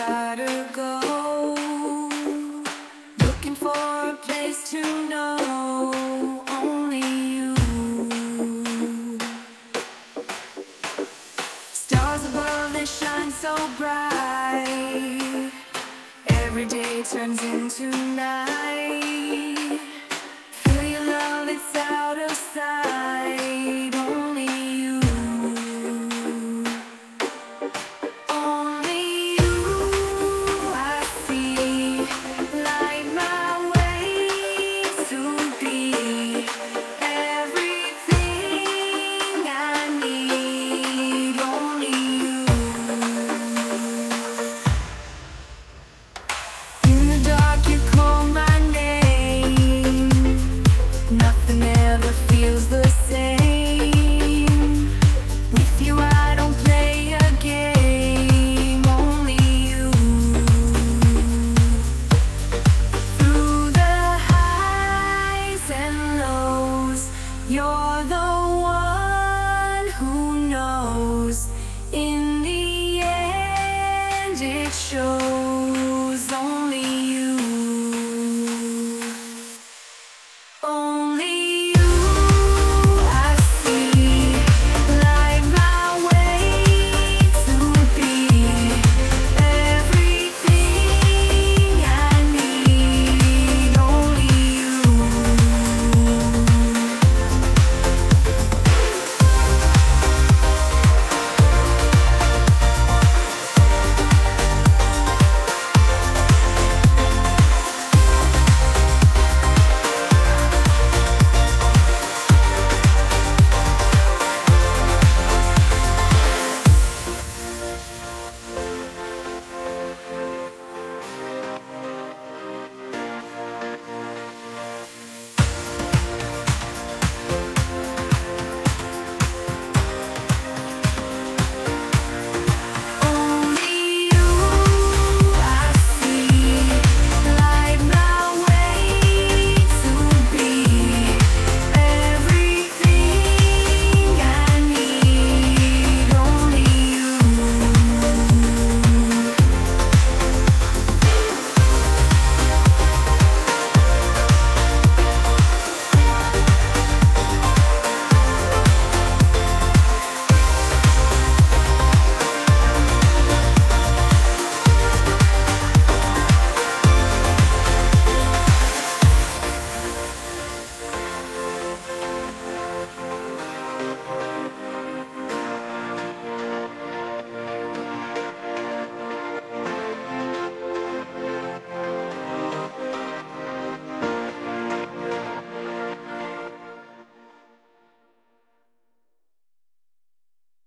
gotta go, looking for a place to know only you. Stars above, they shine so bright. Every day turns into night. Feel your love, it's out of sight. Only you. Only you I see. Light my way to be everything I need. Only you. In the dark you call my name. Nothing ever feels the same. With you I don't play a game. Only you. Through the highs and lows, you're the one who knows. In the end it shows.